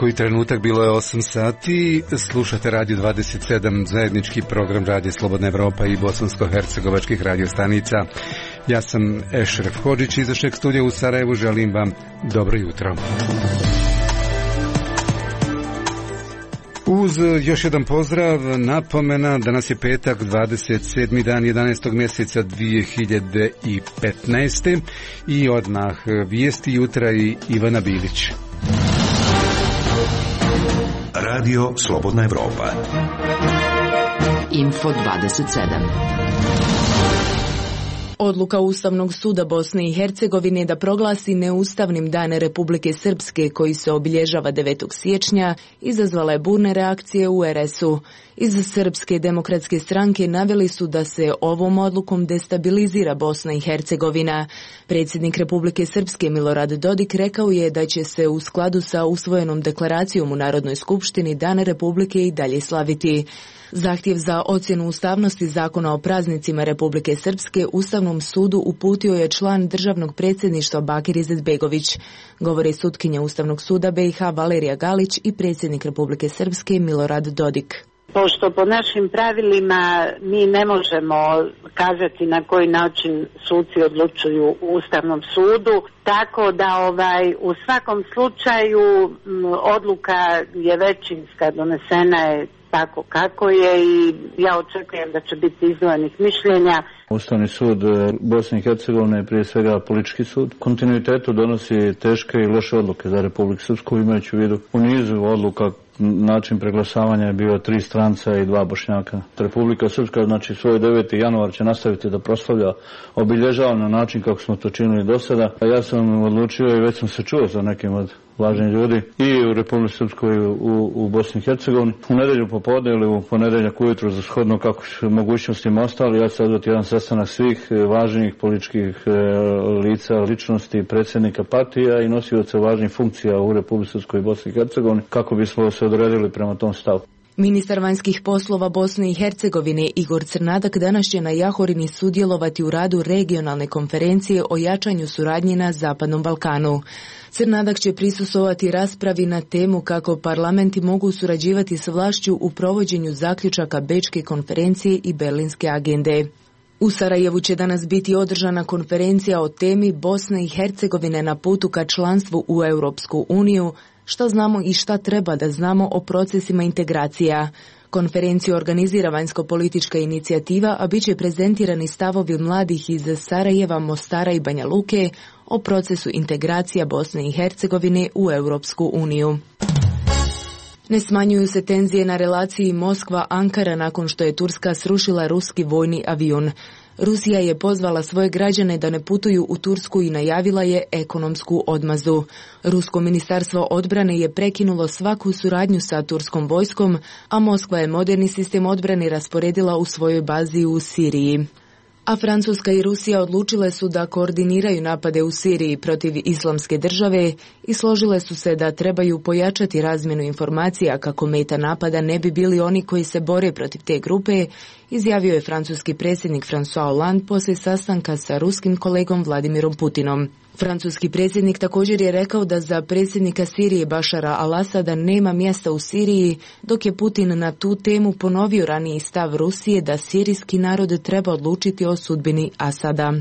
Ovaj trenutak bilo je 8 sati, slušate Radio 27, zajednički program Radio Slobodna Evropa i bosansko-hercegovačkih radiostanica. Ja sam Ešref Hodžić iz našeg studija u Sarajevu, želim vam dobro jutro. Uz još jedan pozdrav, napomena, danas je petak, 27. dan 11. mjeseca 2015. I odmah vijesti jutra i Ivana Bilić. Radio Slobodna Evropa. Info 27. Odluka Ustavnog suda Bosne i Hercegovine da proglasi neustavnim Dan Republike Srpske koji se obilježava 9. siječnja izazvala je burne reakcije u RS-u. Iz Srpske demokratske stranke naveli su da se ovom odlukom destabilizira Bosna i Hercegovina. Predsjednik Republike Srpske Milorad Dodik rekao je da će se u skladu sa usvojenom deklaracijom u Narodnoj skupštini Dan Republike i dalje slaviti. Zahtjev za ocjenu ustavnosti zakona o praznicima Republike Srpske Ustavnom sudu uputio je član državnog predsjedništva Bakir Izetbegović. Govori sutkinja Ustavnog suda BiH Valerija Galić i predsjednik Republike Srpske Milorad Dodik. Pošto po našim pravilima mi ne možemo kazati na koji način suci odlučuju u Ustavnom sudu, tako da u svakom slučaju odluka je većinska, donesena je tako kako je i ja očekujem da će biti izdvojenih mišljenja. Ustavni sud Bosne i Hercegovine je prije svega politički sud. Kontinuitetu donosi teške i loše odluke za Republiku Srpsku, imajući u vidu u nizu odluka način preglasavanja je bio 3 stranca i 2 Bošnjaka. Republika Srpska, znači svoj 9. januar će nastaviti da proslavlja, obilježava na način kako smo to činili do sada. Ja sam odlučio i već sam se čuo sa nekim od važnih ljudi i u Republici Srpskoj i u Bosni i Hercegovini. U nedjelju popodne ili u ponedjeljak ujutro za shodno kako su mogućnostima ostali, ja ću odvati jedan sastanak svih važnih političkih lica, ličnosti, predsjednika partija i nosioca važnih funkcija u Republici Srpskoj i Bosni i Hercegovini kako bismo se odredili prema tom stavu. Ministar vanjskih poslova Bosne i Hercegovine Igor Crnadak danas će na Jahorini sudjelovati u radu regionalne konferencije o jačanju suradnje na Zapadnom Balkanu. Crnadak će prisustvovati raspravi na temu kako parlamenti mogu surađivati s vlašću u provođenju zaključaka Bečke konferencije i Berlinske agende. U Sarajevu će danas biti održana konferencija o temi Bosne i Hercegovine na putu ka članstvu u Europsku uniju, što znamo i šta treba da znamo o procesima integracija. Konferenciju organizira vanjsko-politička inicijativa, a bit će prezentirani stavovi mladih iz Sarajeva, Mostara i Banja Luke o procesu integracija Bosne i Hercegovine u Europsku uniju. Ne smanjuju se tenzije na relaciji Moskva-Ankara nakon što je Turska srušila ruski vojni avion. Rusija je pozvala svoje građane da ne putuju u Tursku i najavila je ekonomsku odmazdu. Rusko ministarstvo odbrane je prekinulo svaku suradnju sa turskom vojskom, a Moskva je moderni sistem odbrane rasporedila u svojoj bazi u Siriji. A Francuska i Rusija odlučile su da koordiniraju napade u Siriji protiv Islamske države i složile su se da trebaju pojačati razmjenu informacija kako meta napada ne bi bili oni koji se bore protiv te grupe, izjavio je francuski predsjednik François Hollande poslije sastanka sa ruskim kolegom Vladimirom Putinom. Francuski predsjednik također je rekao da za predsjednika Sirije Bašara al-Asada nema mjesta u Siriji, dok je Putin na tu temu ponovio raniji stav Rusije da sirijski narod treba odlučiti o sudbini Asada.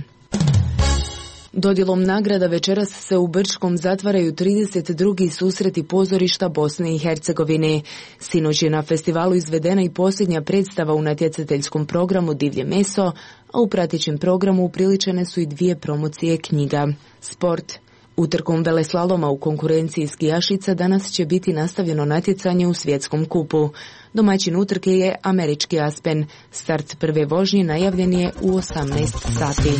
Dodjelom nagrada večeras se u Brčkom zatvaraju 32. susreti pozorišta Bosne i Hercegovine. Sinoć je na festivalu izvedena i posljednja predstava u natjecateljskom programu Divlje meso, a u pratećem programu upriličene su i 2 promocije knjiga. Sport. Utrkom veleslaloma u konkurenciji skijašica danas će biti nastavljeno natjecanje u svjetskom kupu. Domaćin utrke je američki Aspen. Start prve vožnje najavljen je u 18 sati.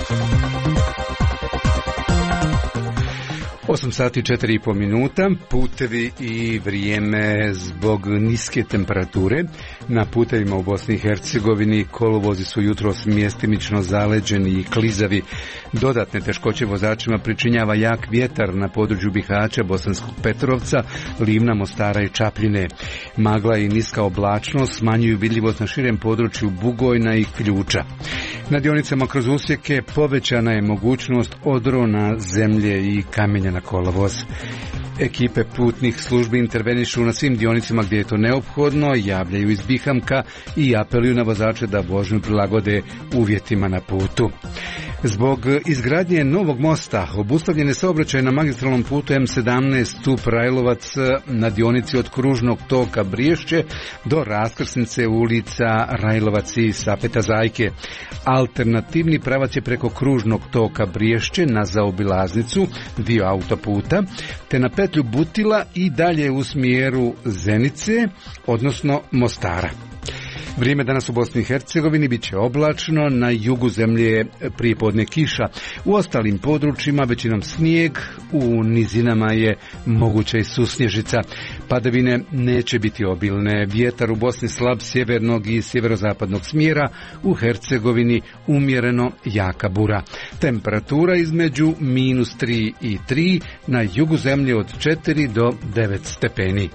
8 sati 4,5 minuta, putevi i vrijeme zbog niske temperature. Na putevima u Bosni i Hercegovini kolovozi su jutros mjestimično zaleđeni i klizavi. Dodatne teškoće vozačima pričinjava jak vjetar na području Bihaća, Bosanskog Petrovca, Livna, Mostara i Čapljine. Magla i niska oblačnost smanjuju vidljivost na širem području Bugojna i Ključa. Na dionicama kroz usjeke povećana je mogućnost odrona zemlje i kamenja na kolovoz. Ekipe putnih službi intervenišu na svim dionicama gdje je to neophodno, javljaju iz Bihamka i apeluju na vozače da vožnju prilagode uvjetima na putu. Zbog izgradnje novog mosta obustavljen je saobraćaj na magistralnom putu M17 Stup-Rajlovac na dionici od kružnog toka Briješće do raskrsnice ulica Rajlovac i Sapeta Zajke. Alternativni pravac je preko kružnog toka Briješće na zaobilaznicu, dio autoputa, te na petlju Butila i dalje u smjeru Zenice, odnosno Mostara. Vrijeme danas u Bosni i Hercegovini bit će oblačno, na jugu zemlje prijepodne kiša, u ostalim područjima većinom snijeg, u nizinama je moguća i susnježica. Padavine neće biti obilne, vjetar u Bosni slab sjevernog i sjeverozapadnog smjera, u Hercegovini umjereno jaka bura. Temperatura između -3 i 3, na jugu zemlje od 4 do 9 stepeni.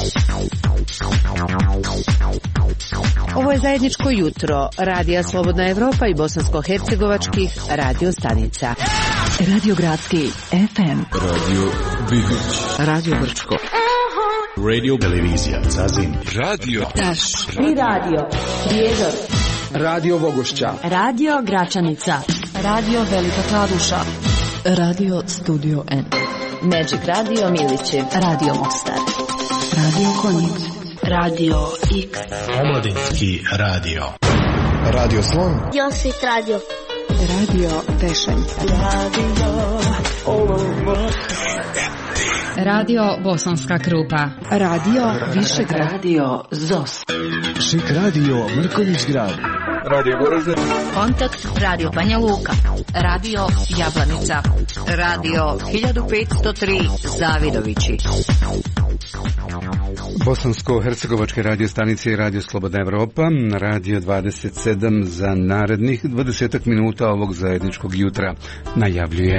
Ovo je zajedničko jutro Radija Slobodna Evropa i bosansko-hercegovačkih radio stanica. Radio Gradski FM, Radio Bihoć, Radio Brčko, Radio Televizija Zazin, Radio Taš, Tri Radio Prijedor, Radio Vogošća, Radio Gračanica, Radio Velika Kladuša, Radio Studio N, Magic Radio Miliće, Radio Mostar, Radio Konjic, Radio X, Omladinski radio, Radio Slon, Josit Radio, Radio Tešanj, Radio Bosanska Krupa, Radio Višegrad, Radio ZOS, Šik Radio Mrkonjić Grad, Radio Goražde, Kontakt Radio Banja Luka, Radio Jablanica, Radio 1503 Zavidovići. Bosansko-hercegovačke radio stanice i Radio Slobodna Evropa, Radio 27 za narednih 20 minuta ovog zajedničkog jutra najavljuje.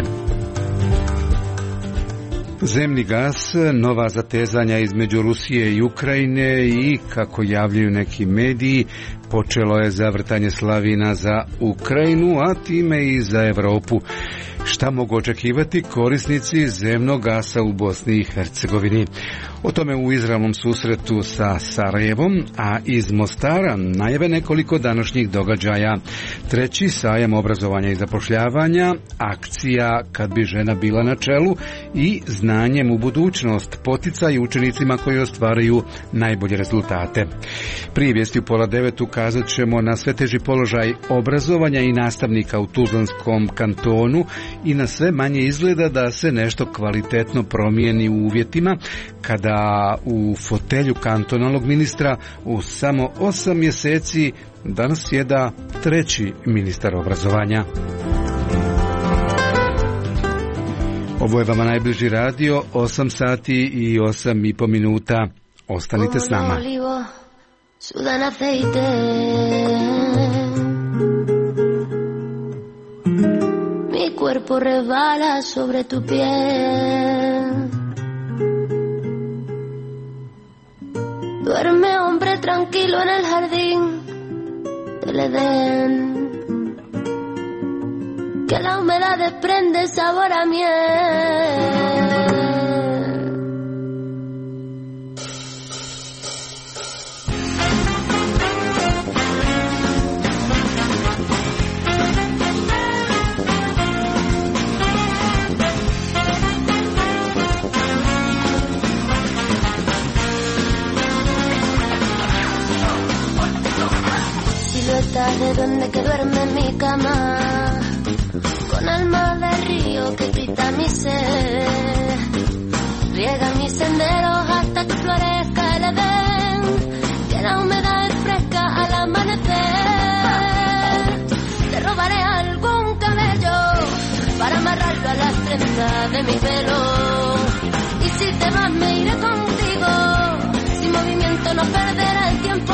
Zemni gas, nova zatezanja između Rusije i Ukrajine i, kako javljaju neki mediji, počelo je zavrtanje slavina za Ukrajinu, a time i za Europu. Šta mogu očekivati korisnici zemnog gasa u Bosni i Hercegovini? O tome u izravnom susretu sa Sarajevom, a iz Mostara najave nekoliko današnjih događaja. 3. sajam obrazovanja i zapošljavanja, akcija Kad bi žena bila na čelu i znanjem u budućnost, poticaj učenicima koji ostvaraju najbolje rezultate. Prije vijesti u 8:30 ukazat ćemo na sve teži položaj obrazovanja i nastavnika u Tuzlanskom kantonu i na sve manje izgleda da se nešto kvalitetno promijeni u uvjetima kada u fotelju kantonalnog ministra u samo 8 mjeseci danas sjeda 3. ministar obrazovanja. Ovo je vama najbliži radio, 8 sati i 8,5 minuta. Ostanite s nama. Mi cuerpo resbala sobre tu piel. Duerme hombre tranquilo en el jardín del Edén, que la humedad desprende sabor a miel. De donde que duerme en mi cama, con alma de río que grita mi sed, riega mis senderos hasta que florezca el Edén, que la humedad es fresca al amanecer. Te robaré algún cabello para amarrarlo a las trenzas de mi pelo, y si te vas me iré contigo, sin movimiento no perderá el tiempo.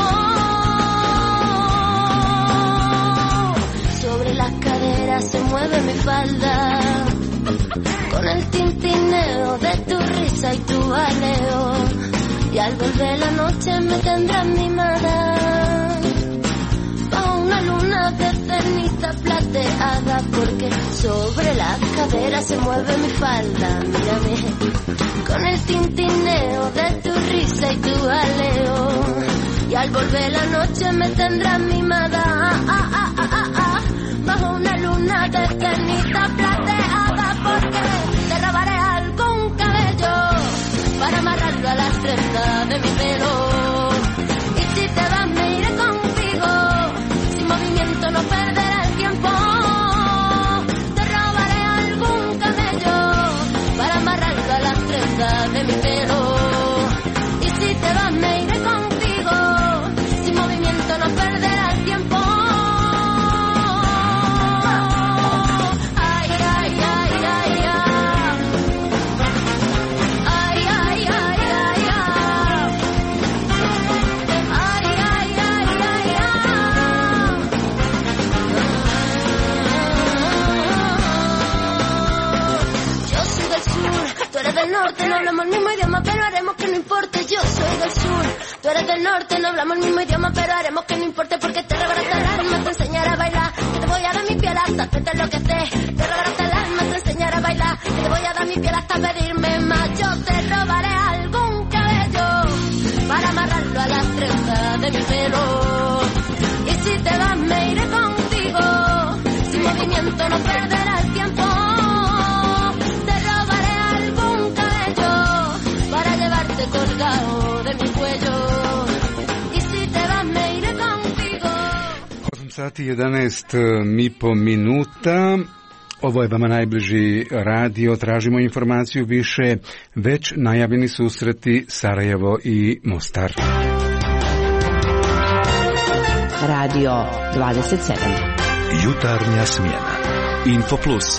Sobre las caderas se mueve mi falda, con el tintineo de tu risa y tu baleo, y al volver la noche me tendrás mimada, bajo una luna de ternita plateada, porque sobre la cadera se mueve mi falda, mírame, con el tintineo de tu risa y tu jaleo, y al volver la noche me tendrás mimada, bajo una luna de ternita plateada, porque te robaré algún cabello para amarrarlo a las trenzas de mi pelo, y si te vas me iré contigo, sin movimiento no perderé el tiempo, te robaré algún cabello para amarrarlo a las trenzas de mi pelo, y si te vas me iré contigo, sin movimiento no perderé el tiempo. Norte, no hablamos el mismo idioma, pero haremos que no importe. Yo soy del sur, tú eres del norte, no hablamos el mismo idioma, pero haremos que no importe, porque te rebarata el alma, te enseñaré a bailar, que te voy a dar mi piel hasta hacerte enloquecer. Te rebarata el alma, te enseñaré a bailar, que te voy a dar mi piel hasta pedirme más. Yo te robaré algún cabello para amarrarlo a las trenzas de mi pelo, y si te vas me iré contigo, sin movimiento no perderá el tiempo. Colgado de mi cuello, y si te vas me iré contigo. 8 sati 11 minuta. Ovo je vama najbliži radio, tražimo informaciju više, već najavljeni susreti Sarajevo i Mostar. Radio 27. Jutarnja smjena. Info Plus.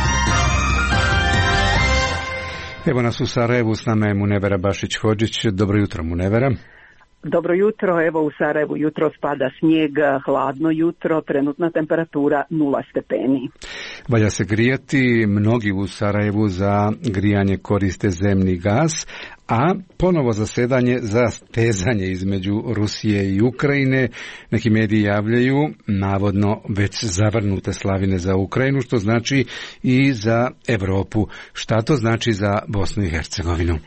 Evo nas u Sarajevu, s nama je Munevera Bašić-Hodžić. Dobro jutro, Munevera. Dobro jutro, evo u Sarajevu jutro spada snijeg, hladno jutro, trenutna temperatura 0 stepeni. Valja se grijati, mnogi u Sarajevu za grijanje koriste zemni gas, a ponovo zasedanje za stezanje između Rusije i Ukrajine. Neki mediji javljaju navodno već zavrnute slavine za Ukrajinu, što znači i za Europu. Šta to znači za Bosnu i Hercegovinu?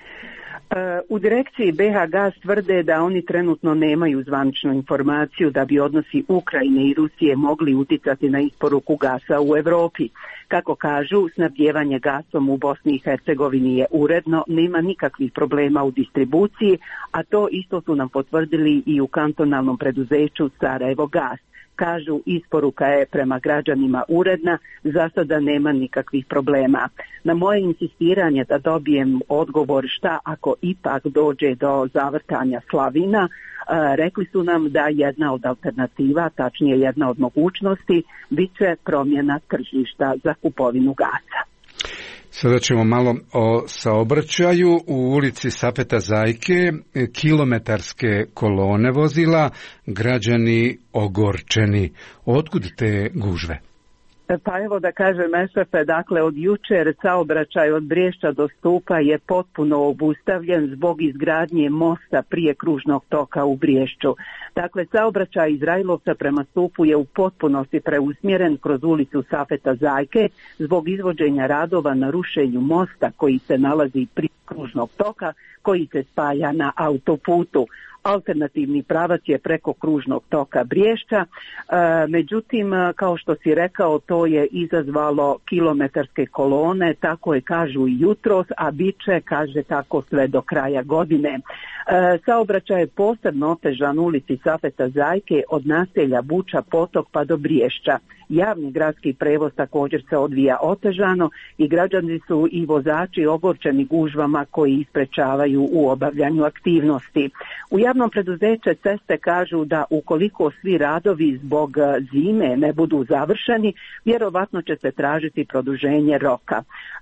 U direkciji BH Gas tvrde da oni trenutno nemaju zvaničnu informaciju da bi odnosi Ukrajine i Rusije mogli utjecati na isporuku gasa u Europi. Kako kažu, snabdijevanje gasom u Bosni i Hercegovini je uredno, nema nikakvih problema u distribuciji, a to isto su nam potvrdili i u kantonalnom preduzeću Sarajevo Gas. Kažu, isporuka je prema građanima uredna, za sada nema nikakvih problema. Na moje insistiranje da dobijem odgovor šta ako ipak dođe do zavrtanja slavina, rekli su nam da jedna od alternativa, tačnije jedna od mogućnosti, bit će promjena tržišta za kupovinu gasa. Sada ćemo malo o saobraćaju. U ulici Safeta Zajke kilometarske kolone vozila, građani ogorčeni. Otkud te gužve? Pa evo da kažem Ešefe, dakle od jučer saobraćaj od Briješća do Stupa je potpuno obustavljen zbog izgradnje mosta prije kružnog toka u Briješću. Dakle, saobraćaj iz Rajlovca prema Stupu je u potpunosti preusmjeren kroz ulicu Safeta Zajke zbog izvođenja radova na rušenju mosta koji se nalazi prije kružnog toka koji se spaja na autoputu. Alternativni pravac je preko kružnog toka Briješća, međutim, kao što si rekao, to je izazvalo kilometarske kolone, tako je kažu i jutros, a bit će, kaže tako, sve do kraja godine. Saobraćaj je posebno otežan ulici Safeta Zajke od naselja Buča Potok pa do Briješća. Javni gradski prevoz također se odvija otežano i građani su i vozači ogorčeni gužvama koji isprečavaju u obavljanju aktivnosti. U javnom preduzeće Ceste kažu da ukoliko svi radovi zbog zime ne budu završeni, vjerovatno će se tražiti produženje roka.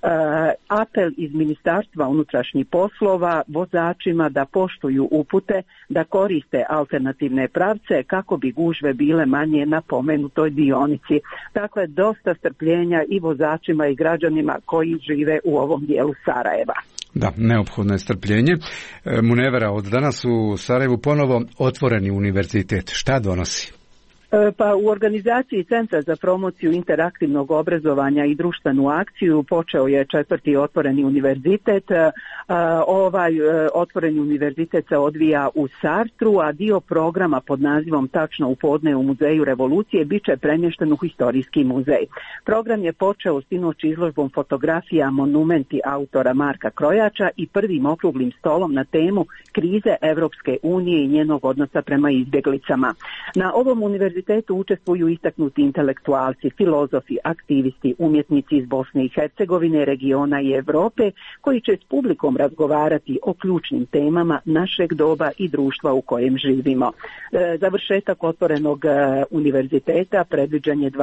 Apel iz Ministarstva unutrašnjih poslova vozačima da poštuju upute, da koriste alternativne pravce kako bi gužve bile manje na pomenutoj dionici. Dakle, dosta strpljenja i vozačima i građanima koji žive u ovom dijelu Sarajeva. Da, neophodno je strpljenje. Munevera, od danas u Sarajevu ponovo otvoreni univerzitet. Šta donosi? Pa u organizaciji Centra za promociju interaktivnog obrazovanja i društvenu akciju počeo je 4. otvoreni univerzitet. Ovaj otvoreni univerzitet se odvija u Sartru, a dio programa pod nazivom Tačno u podne u Muzeju revolucije bit će premješten u Historijski muzej. Program je počeo sinoć izložbom fotografija Monumenti autora Marka Krojača i prvim okruglim stolom na temu krize Evropske unije i njenog odnosa prema izbjeglicama. Na ovom univerzitetu učestvuju istaknuti intelektualci, filozofi, aktivisti, umjetnici iz Bosne i Hercegovine, regiona i Europe, koji će s publikom razgovarati o ključnim temama našeg doba i društva u kojem živimo. Završetak otvorenog univerziteta predviđen je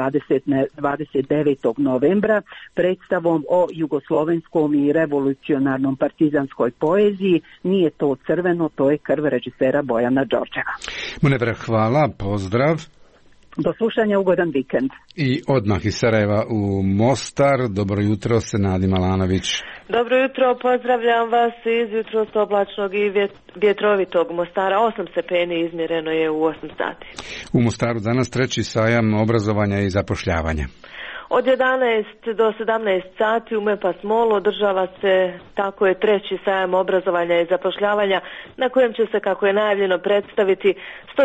29. novembra predstavom o jugoslovenskom i revolucionarnom partizanskoj poeziji. Nije to crveno, to je krv režisera Bojana Đorđeva. Munevra, hvala, pozdrav. Do slušanja, ugodan vikend. I odmah iz Sarajeva u Mostar. Dobro jutro, Senadi Malanović. Dobro jutro, pozdravljam vas iz jutros oblačnog i vjetrovitog Mostara. 8 stepeni izmjereno je u 8 sati. U Mostaru danas 3. sajam obrazovanja i zapošljavanja. Od 11 do 17 sati u MEPAS Molu održava se, tako je, 3. sajam obrazovanja i zapošljavanja na kojem će se, kako je najavljeno, predstaviti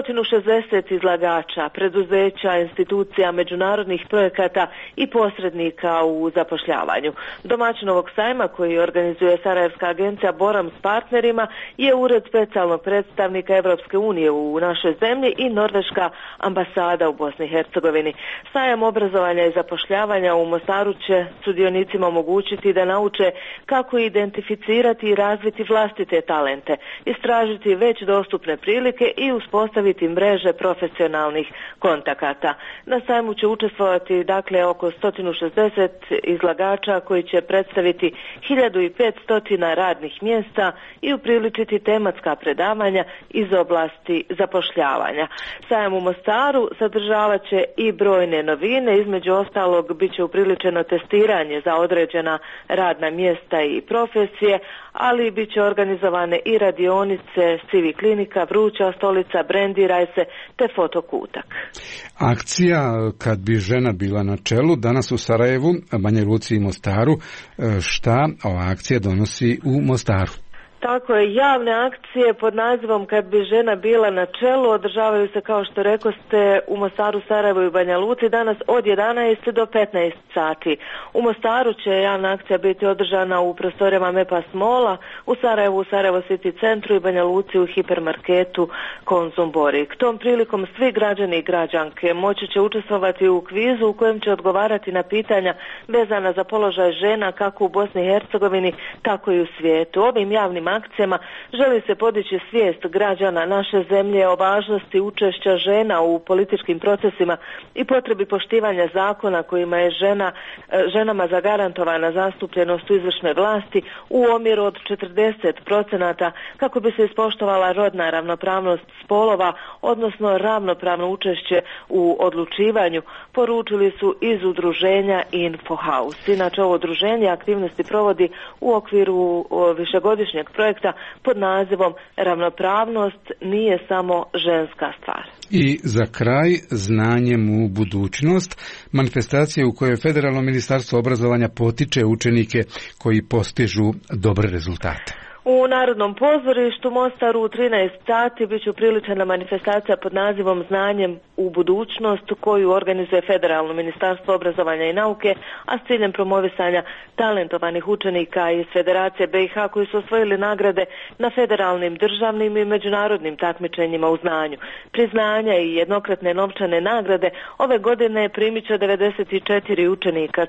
160 izlagača, preduzeća, institucija, međunarodnih projekata i posrednika u zapošljavanju. Domaćin ovog sajma, koji organizuje Sarajevska agencija Boram s partnerima, je Ured specijalnog predstavnika Evropske unije u našoj zemlji i Norveška ambasada u Bosni i Hercegovini. Sajam obrazovanja i zapošljavanja u Mostaru će sudionicima omogućiti da nauče kako identificirati i razviti vlastite talente, istražiti već dostupne prilike i uspostaviti mreže profesionalnih kontakata. Na sajmu će učestvovati oko 160 izlagača koji će predstaviti 1500 radnih mjesta i upriličiti tematska predavanja iz oblasti zapošljavanja. Sajam u Mostaru sadržavat će i brojne novine, između ostalog bit će upriličeno testiranje za određena radna mjesta i profesije, ali bit će organizovane i radionice, CV klinika, vruća stolica, brendiraj se te fotokutak. Akcija Kad bi žena bila na čelu danas u Sarajevu, Banja Luci i Mostaru. Šta ova akcija donosi u Mostaru? Tako je, javne akcije pod nazivom Kad bi žena bila na čelu održavaju se, kao što rekoste, u Mostaru, Sarajevu i Banja Luci danas od 11 do 15 sati. U Mostaru će javna akcija biti održana u prostorijama MEPAS Mola, u Sarajevu, u Sarajevo City centru i Banja Luci u hipermarketu Konzum Borik. Tom prilikom svi građani i građanke moći će učestvovati u kvizu u kojem će odgovarati na pitanja vezana za položaj žena kako u Bosni i Hercegovini, tako i u svijetu. Ovim javnim akcijama želi se podići svijest građana naše zemlje o važnosti učešća žena u političkim procesima i potrebi poštivanja zakona kojima je ženama zagarantovana zastupljenost u izvršnoj vlasti u omjeru od 40%, kako bi se ispoštovala rodna ravnopravnost spolova, odnosno ravnopravno učešće u odlučivanju, poručili su iz udruženja Infohouse. Inače, ovo udruženje aktivnosti provodi u okviru višegodišnjeg projekta pod nazivom Ravnopravnost nije samo ženska stvar. I za kraj, znanjem u budućnost, manifestacija u kojoj Federalno ministarstvo obrazovanja potiče učenike koji postižu dobre rezultate. U Narodnom pozorištu Mostaru u 13 sati bit će upriličena manifestacija pod nazivom Znanjem u budućnost, koju organizuje Federalno ministarstvo obrazovanja i nauke, a s ciljem promovisanja talentovanih učenika iz Federacije BiH koji su osvojili nagrade na federalnim, državnim i međunarodnim takmičenjima u znanju. Priznanja i jednokratne novčane nagrade ove godine primit će 94 učenika,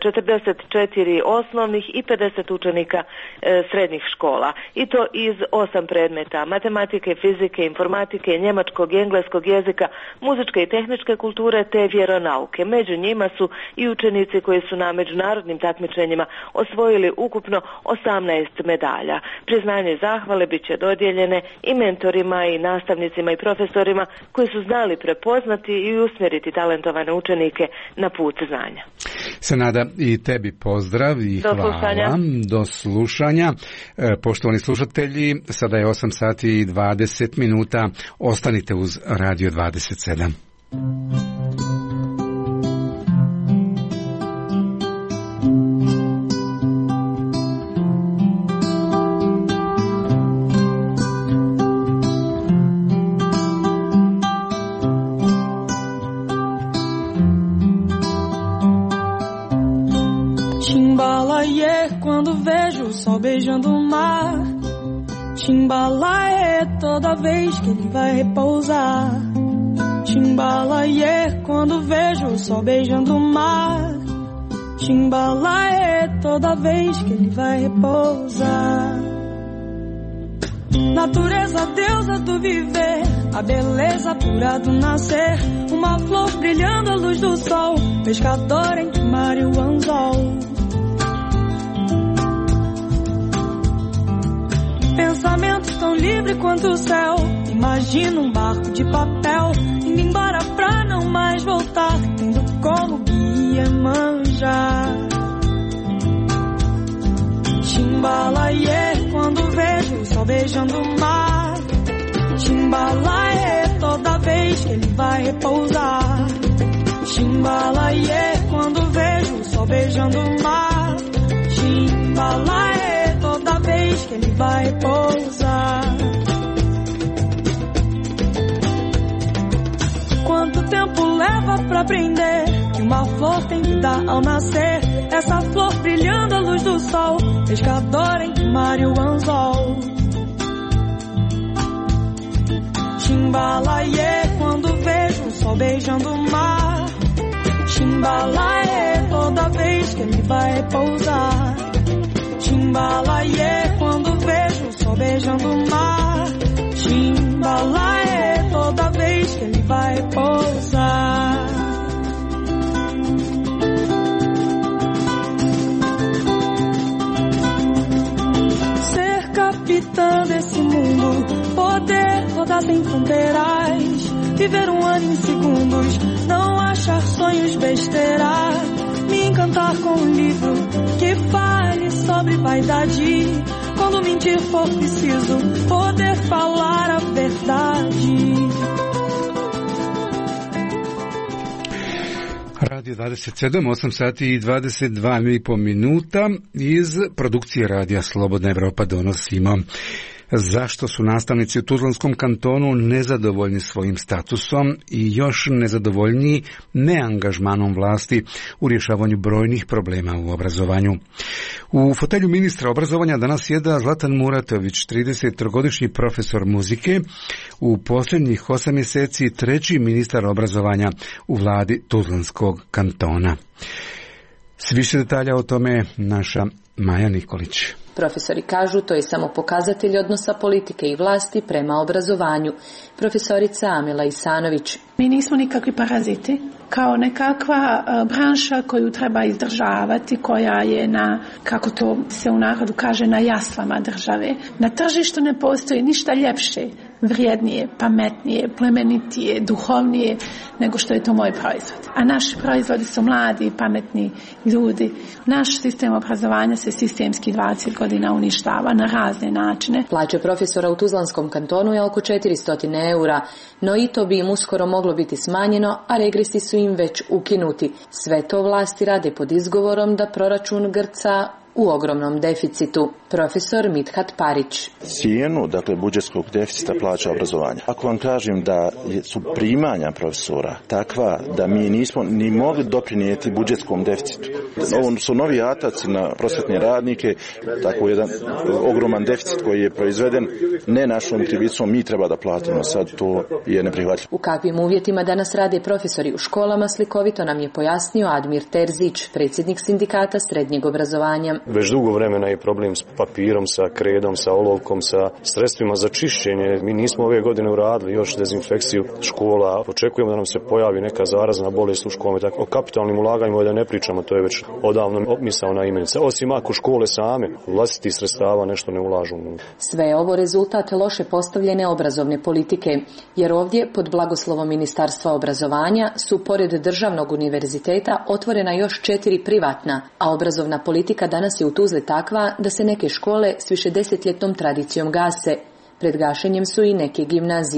44 osnovnih i 50 učenika srednjih škola. I to iz 8 predmeta: matematike, fizike, informatike, njemačkog i engleskog jezika, muzičke i tehničke kulture te vjeronauke. Među njima su i učenici koji su na međunarodnim takmičenjima osvojili ukupno 18 medalja. Priznanje i zahvale bit će dodijeljene i mentorima i nastavnicima i profesorima koji su znali prepoznati i usmjeriti talentovane učenike na put znanja. Senada, i tebi pozdrav i hvala. Do slušanja. Poštovani slušatelji, sada je 8 sati i 20 minuta. Ostanite uz Radio 27. o sol beijando o mar. Timbalaê, toda vez que ele vai repousar. Timbalaê, quando vejo o sol beijando o mar. Timbalaê, toda vez que ele vai repousar. Natureza, deusa do viver, a beleza pura do nascer. Uma flor brilhando à luz do sol, pescador entre o mar e o anzol. Pensamento tão livre quanto o céu. Imagina um barco de papel indo embora pra não mais voltar, tendo como guia Iemanjá. Timbalaê, quando vejo o sol beijando o mar. Timbalaê, toda vez que ele vai repousar. Timbalaê, quando vejo o sol beijando o mar. Timbalaê, toda vez que ele vai repousar. Quanto tempo leva pra aprender que uma flor tem que dar ao nascer? Essa flor brilhando à luz do sol, pescador entre o mar e o anzol. Timbalaê, quando vejo o sol beijando o mar. Timbalaê, toda vez que ele vai repousar. Timbalaê, quando vejo o sol beijando o mar. Timbalaê, toda vez que ele vai repousar. Ser capitã desse mundo, poder rodar sem fronteiras, viver um ano em segundos, não achar sonhos besteira, me encantar com um livro que fale sobre vaidade. Quando mentir for preciso, poder falar a verdade. Radio 27, 8 sati i 22,5 minuta. Iz produkcije Radija Slobodna Evropa donosimo zašto su nastavnici u Tuzlanskom kantonu nezadovoljni svojim statusom i još nezadovoljniji neangažmanom vlasti u rješavanju brojnih problema u obrazovanju. U fotelju ministra obrazovanja danas sjeda Zlatan Muratović, 33-godišnji profesor muzike, u posljednjih 8 mjeseci treći ministar obrazovanja u vladi Tuzlanskog kantona. S više detalja o tome naša Maja Nikolić. Profesori kažu to je samo pokazatelj odnosa politike i vlasti prema obrazovanju. Profesorica Amila Isanović. Mi nismo nikakvi paraziti, kao nekakva branša koju treba izdržavati, koja je na, kako to se u narodu kaže, na jaslama države. Na tržištu ne postoji ništa ljepše, vrijednije, pametnije, plemenitije, duhovnije nego što je to moj proizvod. A naši proizvodi su mladi, pametni ljudi. Naš sistem obrazovanja se sistemski 20 godina uništava na razne načine. Plaće profesora u Tuzlanskom kantonu je oko 400 eura, no i to bi im uskoro moglo biti smanjeno, a regresi su im već ukinuti. Sve to vlasti rade pod izgovorom da proračun grca u ogromnom deficitu. Profesor Mithat Parić. Cijenu, dakle, budžetskog deficita plaća obrazovanja. Ako vam kažem da su primanja profesora takva da mi nismo ni mogli doprinijeti budžetskom deficitu. Ovo su novi ataci na prosvjetne radnike, tako jedan ogroman deficit koji je proizveden ne našom krivicom, mi treba da platimo, sad to je neprihvatljivo. U kakvim uvjetima danas rade profesori u školama slikovito nam je pojasnio Admir Terzić, predsjednik sindikata srednjeg obrazovanja. Već dugo vremena je problem s papirom, sa kredom, sa olovkom, sa sredstvima za čišćenje. Mi nismo ove godine uradili još dezinfekciju škola. Očekujemo da nam se pojavi neka zarazna bolest u školama. O kapitalnim ulaganjima da ne pričamo, to je već odavno misaona imenica. Osim ako škole same vlastitih sredstava nešto ne ulažu. Sve je ovo rezultat loše postavljene obrazovne politike, jer ovdje pod blagoslovom Ministarstva obrazovanja su pored državnog univerziteta otvorena još 4 privatna, a obrazovna politika danas je u Tuzli takva da se neke škole s višedesetljetnom tradicijom gase. Pred gašenjem su i neke gimnazije.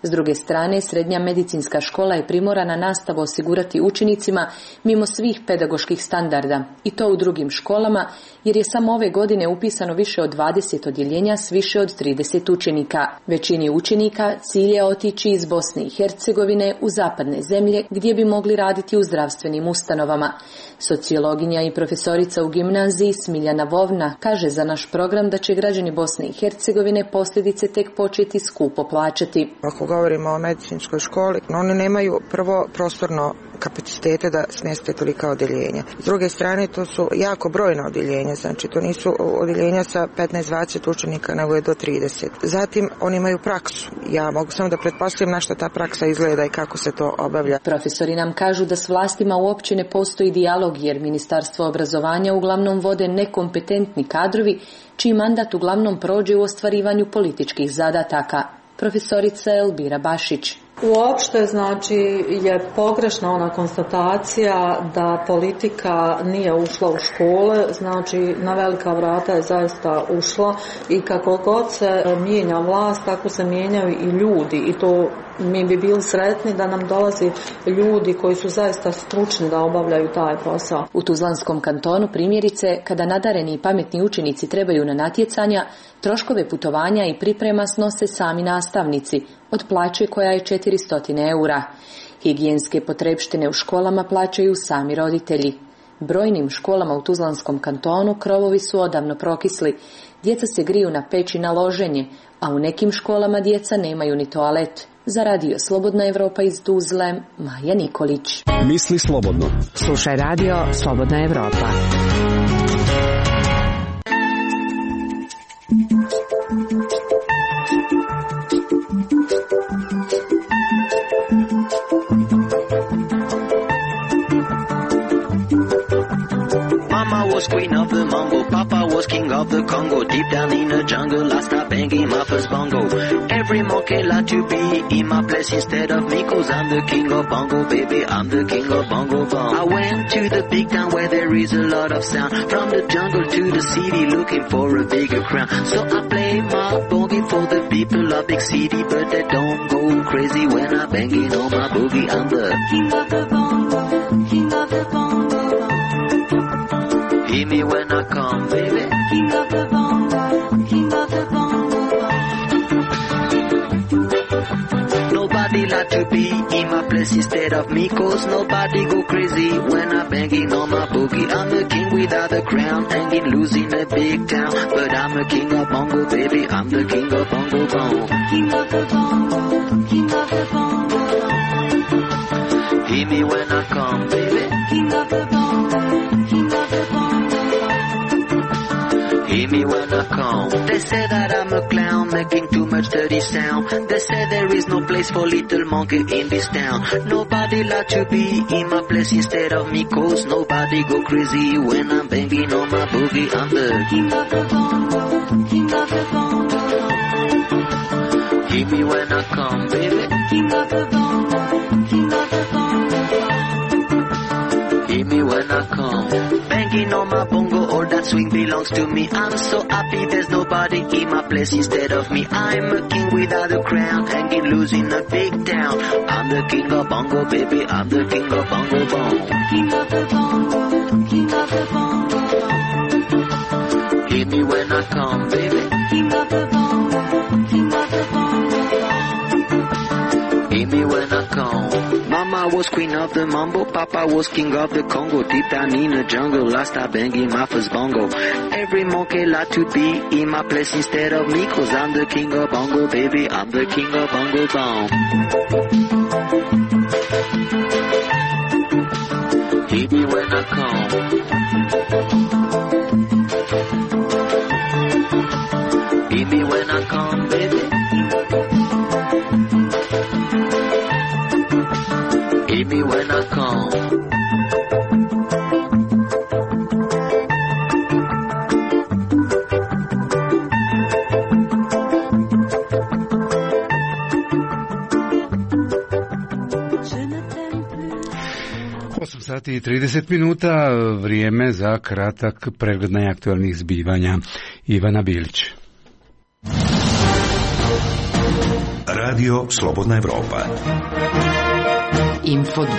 S druge strane, srednja medicinska škola je primorana nastavu osigurati učenicima mimo svih pedagoških standarda, i to u drugim školama, jer je samo ove godine upisano više od 20 odjeljenja s više od 30 učenika. Većini učenika cilj je otići iz Bosne i Hercegovine u zapadne zemlje gdje bi mogli raditi u zdravstvenim ustanovama. Sociologinja i profesorica u gimnaziji Smiljana Vovna kaže za naš program da će građani Bosne i Hercegovine posljedice tek početi skupo plaćati. Ako govorimo o medicinskoj školi, oni nemaju prvo prostorno kapacitete da smjeste tolika odjeljenja. S druge strane, to su jako brojna odjeljenja, znači to nisu odjeljenja sa 15-20 učenika, nego je do 30. Zatim, oni imaju praksu. Ja mogu samo da pretpostavim na što ta praksa izgleda i kako se to obavlja. Profesori nam kažu da s vlastima uopće ne postoji dijalog, jer Ministarstvo obrazovanja uglavnom vode nekompetentni kadrovi, čiji mandat uglavnom prođe u ostvarivanju političkih zadataka. Profesorica Elbira Bašić. Uopšte, znači, je pogrešna ona konstatacija da politika nije ušla u škole, znači na velika vrata je zaista ušla i kako god se mijenja vlast, tako se mijenjaju i ljudi, i to mi bi bili sretni da nam dolazi ljudi koji su zaista stručni da obavljaju taj posao. U Tuzlanskom kantonu primjerice, kada nadareni i pametni učenici trebaju na natjecanja, troškove putovanja i priprema snose sami nastavnici, od plaće koja je 400 eura. Higijenske potrepštine u školama plaćaju sami roditelji. Brojnim školama u Tuzlanskom kantonu krovovi su odavno prokisli. Djeca se griju na peći na loženje, a u nekim školama djeca nemaju ni toalet. Za Radio Slobodna Evropa iz Tuzle, Maja Nikolić. Misli slobodno. Slušaj Radio Slobodna Evropa. Mama was queen of the mambo, Papa was king of the Congo. Deep down in the jungle, I start banging my first bongo. Every monkey like to be in my place instead of me, 'cause I'm the king of bongo, baby, I'm the king of bongo bong. I went to the big town where there is a lot of sound. From the jungle to the city, looking for a bigger crown. So I play my boogie for the people of big city, but they don't go crazy when I'm banging on my boogie. I'm the king of the bongo, king of the bongo. Hear me when I come, baby. King of the bongo, king of the bongo. Nobody like to be in my place instead of me, 'cause nobody go crazy when I'm banging on my boogie. I'm the king without a crown, hanging loose in a big town, but I'm the king of bongo, baby. I'm the king of bongo bong. King of the bongo, king of the bongo. Hear me when I come, baby. King of the bongo, king of the bongo. Hear me when I come. They say that I'm a clown, making too much dirty sound. They say there is no place for little monkey in this town. Nobody like to be in my place instead of me, 'cause nobody go crazy when I'm banging on my boogie. I'm the king of the bongo, king of the bongo. Hear me when I come, baby. King of the bongo, king of the bongo. Hear me when I come. Banging on my bongo, all that swing belongs to me. I'm so happy there's nobody in my place instead of me. I'm a king without a crown, hanging loose in a big town. I'm the king of bongo, baby. I'm the king of bongo bong. King of the bongo, king of the bongo. Hear me when I come, baby. King of the bongo, king of the bongo. Hear me when I come. Mama was queen of the mambo, Papa was king of the Congo. Deep down in the jungle, I start banging my first bongo. Every monkey like to be in my place instead of me, 'cause I'm the king of bongo, baby. I'm the king of bongo bong. Hear me when I come. Hear me when I come, baby. Hear me when I come. Sati i 30 minuta, vrijeme za kratak pregled najaktualnih zbivanja. Ivana Bilić. Radio Slobodna Evropa. Info 27.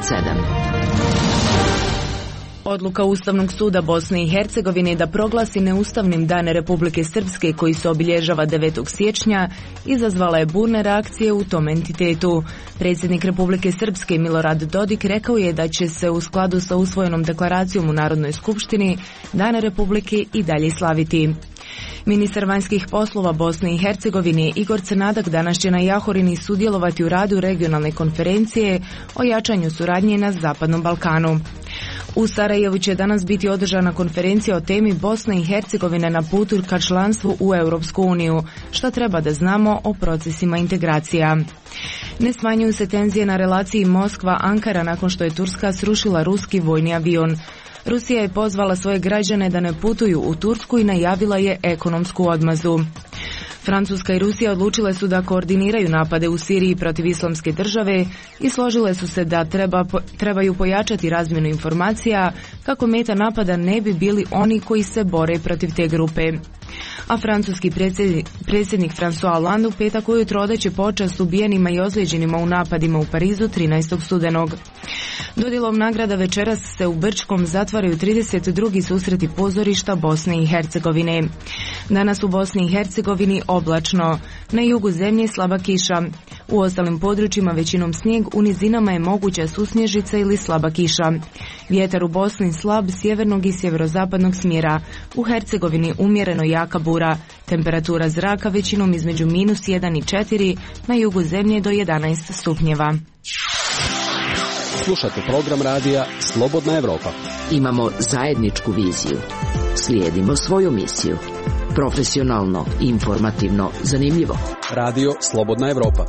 Odluka Ustavnog suda Bosne i Hercegovine da proglasi neustavnim Dan Republike Srpske koji se obilježava 9. siječnja izazvala je burne reakcije u tom entitetu. Predsjednik Republike Srpske Milorad Dodik rekao je da će se u skladu sa usvojenom deklaracijom u Narodnoj skupštini Dan Republike i dalje slaviti. Ministar vanjskih poslova Bosne i Hercegovine Igor Crnadak danas će na Jahorini sudjelovati u radu regionalne konferencije o jačanju suradnje na Zapadnom Balkanu. U Sarajevu će danas biti održana konferencija o temi Bosne i Hercegovine na putu ka članstvu u Europsku uniju, što treba da znamo o procesima integracija. Ne smanjuju se tenzije na relaciji Moskva-Ankara nakon što je Turska srušila ruski vojni avion. Rusija je pozvala svoje građane da ne putuju u Tursku i najavila je ekonomsku odmazdu. Francuska i Rusija odlučile su da koordiniraju napade u Siriji protiv Islamske države i složile su se da trebaju pojačati razmjenu informacija kako meta napada ne bi bili oni koji se bore protiv te grupe. A francuski predsjednik François Hollande u petak ujutro odaće počast ubijenima i ozlijeđenima u napadima u Parizu 13. studenog. Dodjelom nagrada večeras se u Brčkom zatvaraju 32. susreti pozorišta Bosne i Hercegovine. Danas u Bosni i Hercegovini oblačno, na jugu zemlje slaba kiša. U ostalim područjima većinom snijeg, u nizinama je moguća susnježica ili slaba kiša. Vjetar u Bosni slab sjevernog i sjeverozapadnog smjera. U Hercegovini umjereno jaka bura. Temperatura zraka većinom između -1 i 4, na jugu zemlje do 11 stupnjeva. Slušate program radija Slobodna Evropa. Imamo zajedničku viziju. Slijedimo svoju misiju. Profesionalno, informativno, zanimljivo. Radio Slobodna Evropa.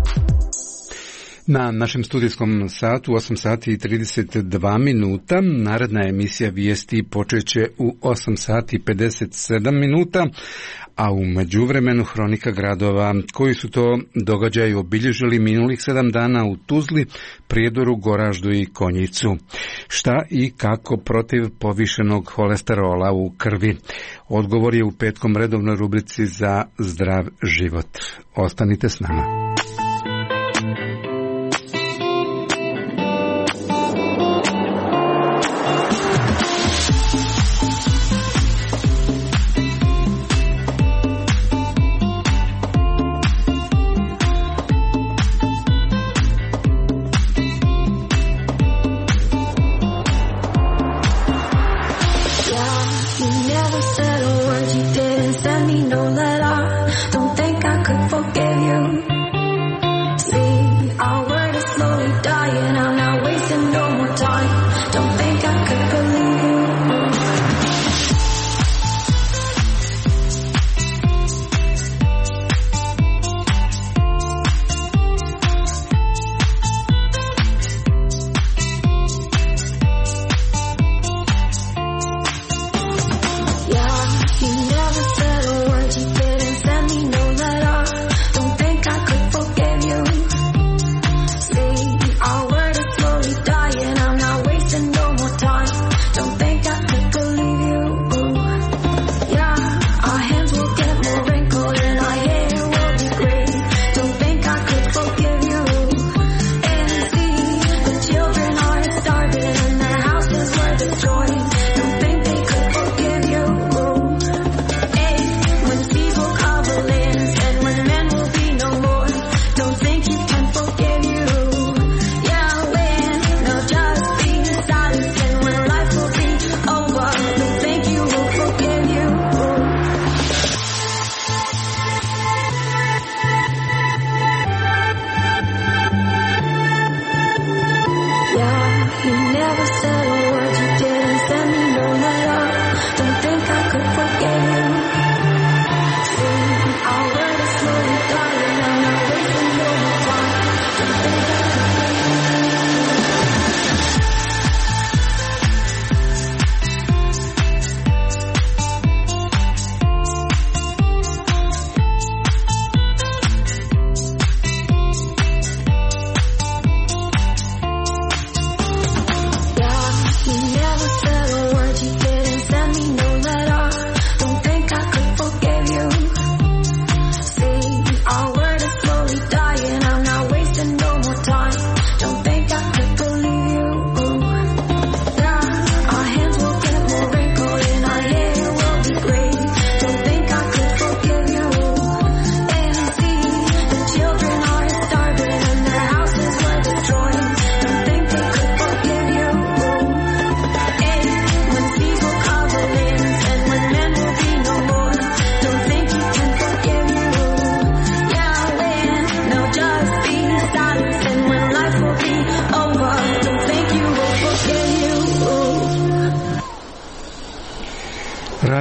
Na našem studijskom satu 8 sati i 32 minuta. Naredna emisija vijesti počeće u 8 sati i 57 minuta, a u međuvremenu hronika gradova koji su to događaji obilježili minulih 7 dana u Tuzli, Prijedoru, Goraždu i Konjicu. Šta i kako protiv povišenog holesterola u krvi? Odgovor je u petkom redovnoj rubrici za zdrav život. Ostanite s nama. Slowly die.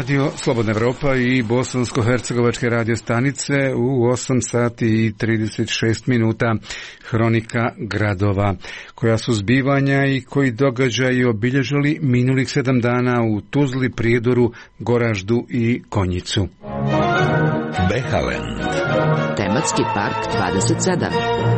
Radio Slobodna Evropa i bosansko-hercegovačke radio stanice u 8 sati i 36 minuta. Hronika gradova, koja su zbivanja i koji događaji obilježili minulih 7 dana u Tuzli, Prijedoru, Goraždu i Konjicu. Behalend. Tematski park 27.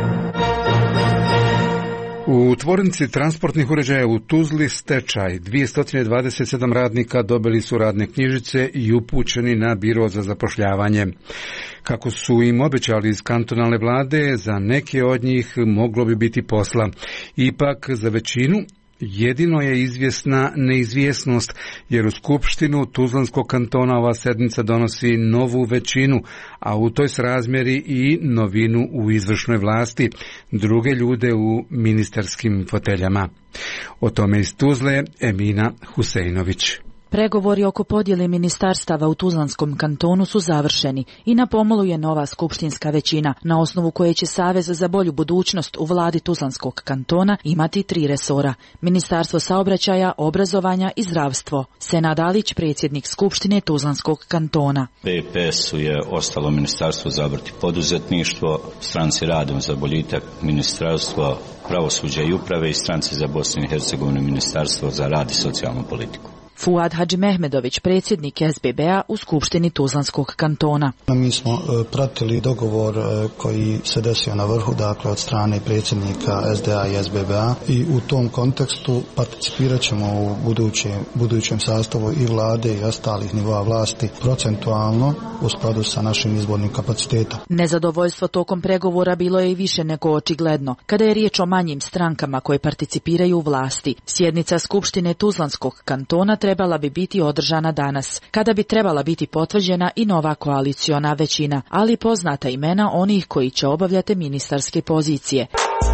U tvornici transportnih uređaja u Tuzli stečaj. 227 radnika dobili su radne knjižice i upućeni na biro za zapošljavanje. Kako su im obećali iz kantonalne vlade, za neke od njih moglo bi biti posla. Ipak za većinu jedino je izvjesna neizvjesnost, jer u Skupštinu Tuzlanskog kantona ova sedmica donosi novu većinu, a u toj srazmjeri i novinu u izvršnoj vlasti, druge ljude u ministarskim foteljama. O tome iz Tuzle Emina Huseinović. Pregovori oko podjele ministarstava u Tuzlanskom kantonu su završeni i na pomolu je nova skupštinska većina, na osnovu koje će Savez za bolju budućnost u vladi Tuzlanskog kantona imati 3 resora: Ministarstvo saobraćaja, obrazovanja i zdravstvo. Senad Alić, predsjednik Skupštine Tuzlanskog kantona. PPS-u je ostalo Ministarstvo za obrt i poduzetništvo, Stranci radom za boljitak Ministarstvo pravosuđa i uprave i Stranci za Bosnu i Hercegovinu Ministarstvo za rad i socijalnu politiku. Fuad Hadžimehmedović, predsjednik SBB-a u Skupštini Tuzlanskog kantona. Mi smo pratili dogovor koji se desio na vrhu, dakle od strane predsjednika SDA i SBB-a, i u tom kontekstu participirat ćemo u budućem sastavu i vlade i ostalih nivoa vlasti procentualno u skladu sa našim izbornim kapacitetom. Nezadovoljstvo tokom pregovora bilo je i više nego očigledno kada je riječ o manjim strankama koje participiraju u vlasti. Sjednica Skupštine Tuzlanskog kantona trebala bi biti održana danas, kada bi trebala biti potvrđena i nova koaliciona većina, ali poznata imena onih koji će obavljati ministarske pozicije.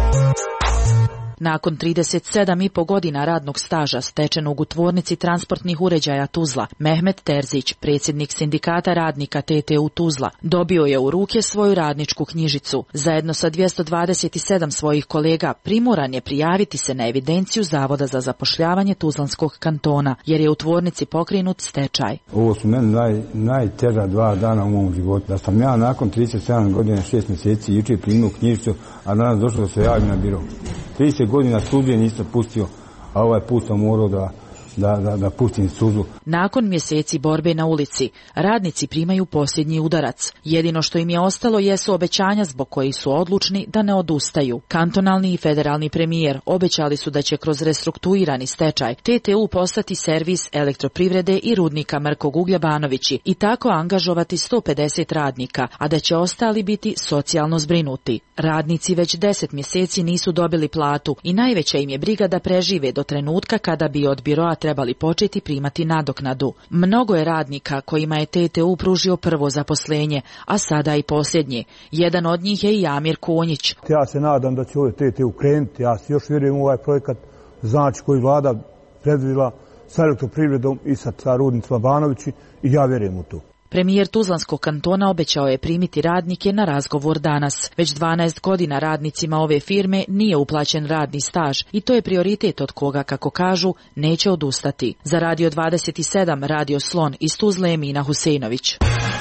Nakon 37,5 godina radnog staža stečenog u tvornici transportnih uređaja Tuzla, Mehmet Terzić, predsjednik sindikata radnika TTU Tuzla, dobio je u ruke svoju radničku knjižicu. Zajedno sa 227 svojih kolega primoran je prijaviti se na evidenciju Zavoda za zapošljavanje Tuzlanskog kantona, jer je u tvornici pokrenut stečaj. Ovo su meni najteža 2 dana u mom životu. Da sam ja nakon 37 godina 6 mjeseci jučer primio knjižicu, a danas došao da se javim na biro. 30 godina studije nisam pustio, a ovaj put sam morao da pustim suzu. Nakon mjeseci borbe na ulici, radnici primaju posljednji udarac. Jedino što im je ostalo jesu obećanja zbog kojih su odlučni da ne odustaju. Kantonalni i federalni premijer obećali su da će kroz restrukturirani stečaj TTU postati servis elektroprivrede i rudnika Mrkog uglja Banovići i tako angažovati 150 radnika, a da će ostali biti socijalno zbrinuti. Radnici već 10 mjeseci nisu dobili platu i najveća im je briga da prežive do trenutka kada bi od biroa trebali početi primati nadoknadu. Mnogo je radnika kojima je TTU pružio prvo zaposlenje, a sada i posljednje. Jedan od njih je i Amir Konjić. Ja se nadam da će ovaj TTU krenuti, ja se još vjerujem u ovaj projekat, znači koji vlada predvidjela sa elektroprivredom i sa rudnicima Banovići, i ja vjerujem u to. Premijer Tuzlanskog kantona obećao je primiti radnike na razgovor danas. Već 12 godina radnicima ove firme nije uplaćen radni staž i to je prioritet od koga, kako kažu, neće odustati. Za Radio 27, Radio Slon iz Tuzle, Emina Huseinović.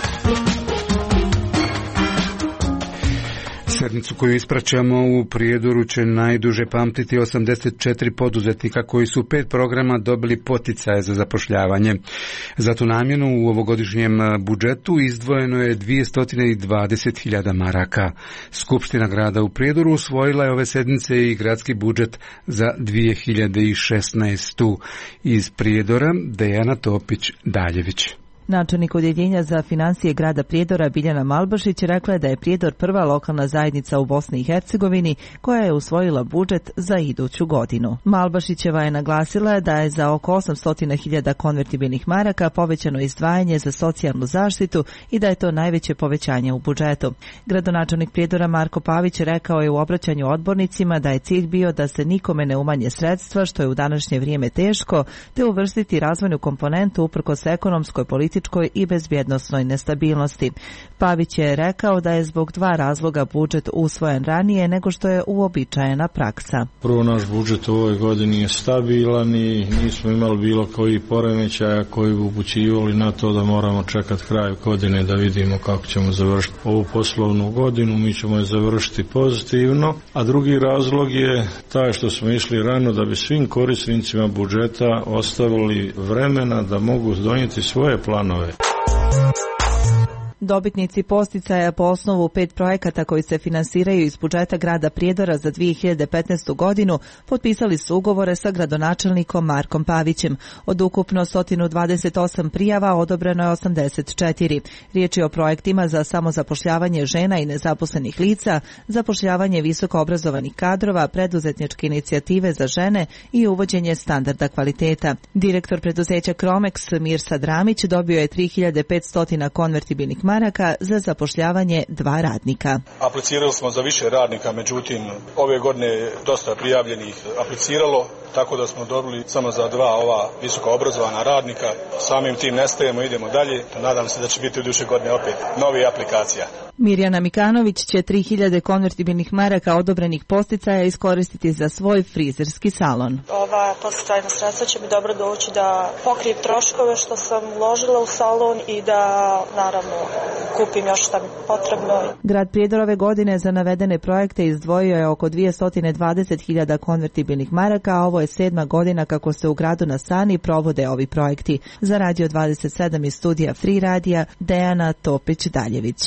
Sedmicu koju ispraćamo u Prijedoru će najduže pamtiti 84 poduzetnika koji su 5 programa dobili poticaje za zapošljavanje. Za tu namjenu u ovogodišnjem budžetu izdvojeno je 220.000 maraka. Skupština grada u Prijedoru usvojila je ove sedmice i gradski budžet za 2016. Iz Prijedora Dejana Topić-Daljević. Načelnik odjeljenja za financije grada Prijedora Biljana Malbašić rekla je da je Prijedor prva lokalna zajednica u Bosni i Hercegovini koja je usvojila budžet za iduću godinu. Malbašićeva je naglasila da je za oko 800.000 konvertibilnih maraka povećano izdvajanje za socijalnu zaštitu i da je to najveće povećanje u budžetu. Gradonačelnik Prijedora Marko Pavić rekao je u obraćanju odbornicima da je cilj bio da se nikome ne umanje sredstva, što je u današnje vrijeme teško, te uvrstiti razvojnu komponentu uprkos ekonomskoj politici političkoj i bezbjednosnoj nestabilnosti. Pavić je rekao da je zbog dva razloga budžet usvojen ranije nego što je uobičajena praksa. Prvo, naš budžet u ovoj godini je stabilan i nismo imali bilo koji poremećaja koji bi upućivali na to da moramo čekati kraj godine da vidimo kako ćemo završiti ovu poslovnu godinu. Mi ćemo je završiti pozitivno, a drugi razlog je taj što smo išli rano da bi svim korisnicima budžeta ostavili vremena da mogu donijeti svoje planove. Dobitnici posticaja po osnovu 5 projekata koji se finansiraju iz budžeta grada Prijedora za 2015. godinu potpisali su ugovore sa gradonačelnikom Markom Pavićem. Od ukupno 128 prijava odobreno je 84. Riječ je o projektima za samozapošljavanje žena i nezaposlenih lica, zapošljavanje visoko obrazovanih kadrova, preduzetničke inicijative za žene i uvođenje standarda kvaliteta. Direktor preduzeća Cromex Mirsa Dramić dobio je 3500 konvertibilnih maraka za zapošljavanje 2 radnika. Aplicirali smo za više radnika, međutim ove godine dosta prijavljenih apliciralo, tako da smo dobili samo za 2 ova visoko obrazovana radnika. Samim tim nestajemo, idemo dalje. Nadam se da će biti u iduće godine opet novi aplikacija. Mirjana Mikanović će 3000 konvertibilnih maraka odobrenih posticaja iskoristiti za svoj frizerski salon. Ova posticajna sredstva će mi dobro doći da pokrijem troškove što sam uložila u salon i da naravno kupim još šta mi potrebno. Grad Prijedor ove godine za navedene projekte izdvojio je oko 220.000 konvertibilnih maraka, a ovo je 7. godina kako se u gradu na Sani provode ovi projekti. Za Radio 27 iz studija Free Radija, Dejana Topić-Daljević.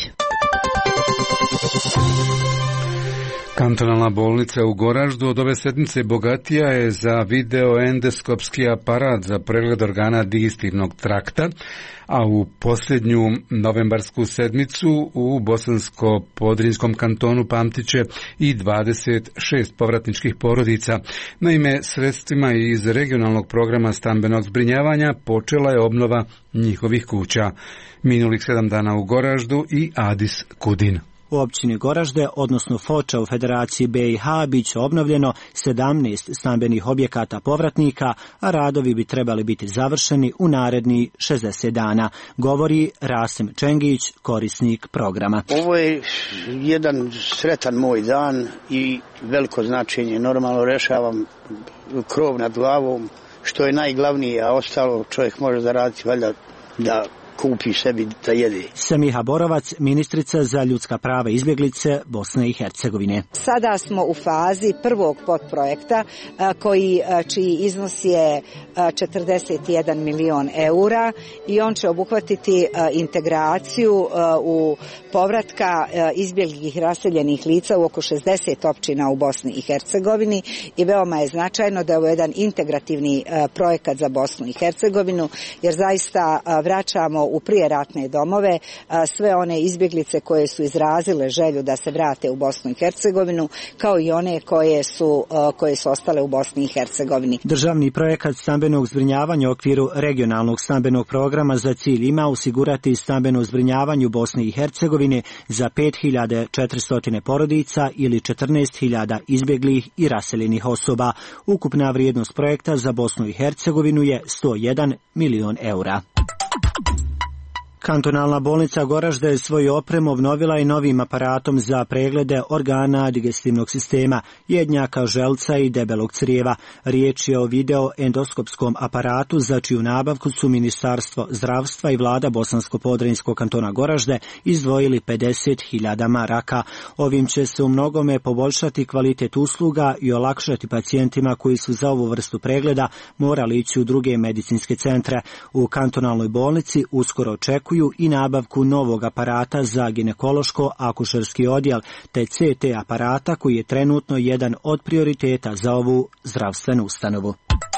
Kantonalna bolnica u Goraždu od ove sedmice bogatija je za videoendoskopski aparat za pregled organa digestivnog trakta, a u posljednju novembarsku sedmicu u Bosansko-Podrinjskom kantonu pamtiće i 26 povratničkih porodica. Naime, sredstvima iz regionalnog programa stambenog zbrinjavanja počela je obnova njihovih kuća. Minulih 7 dana u Goraždu i Adis Kudin. U općini Goražde, odnosno Foča u Federaciji BiH, bit će obnovljeno 17 stambenih objekata povratnika, a radovi bi trebali biti završeni u naredni 60 dana, govori Rasim Čengić, korisnik programa. Ovo je jedan sretan moj dan i veliko značenje. Normalno rešavam krov nad glavom, što je najglavnije, a ostalo čovjek može zaraditi valjda da kupi sebi da jede. Semiha Borovac, ministrica za ljudska prava i izbjeglice Bosne i Hercegovine. Sada smo u fazi prvog podprojekta čiji iznos je 41 milion eura i on će obuhvatiti integraciju u povratka izbjeglih i raseljenih lica u oko 60 općina u Bosni i Hercegovini i veoma je značajno da je ovo jedan integrativni projekat za Bosnu i Hercegovinu, jer zaista vraćamo u prijeratne domove sve one izbjeglice koje su izrazile želju da se vrate u Bosnu i Hercegovinu, kao i one koje su ostale u Bosni i Hercegovini. Državni projekat stambenog zbrinjavanja u okviru regionalnog stambenog programa za cilj ima osigurati stambeno zbrinjavanje u Bosni i Hercegovini za 5400 porodica ili 14.000 izbjeglih i raseljenih osoba. Ukupna vrijednost projekta za Bosnu i Hercegovinu je 101 milion eura. Kantonalna bolnica Goražde je svoju opremu obnovila i novim aparatom za preglede organa digestivnog sistema, jednjaka, želca i debelog crijeva. Riječ je o videoendoskopskom aparatu za čiju nabavku su Ministarstvo zdravstva i vlada Bosansko-Podrinjskog kantona Goražde izdvojili 50.000 maraka. Ovim će se u mnogome poboljšati kvalitet usluga i olakšati pacijentima koji su za ovu vrstu pregleda morali ići u druge medicinske centre. U kantonalnoj bolnici uskoro očekuju i nabavku novog aparata za ginekološko-akušerski odjel te CT aparata koji je trenutno jedan od prioriteta za ovu zdravstvenu ustanovu.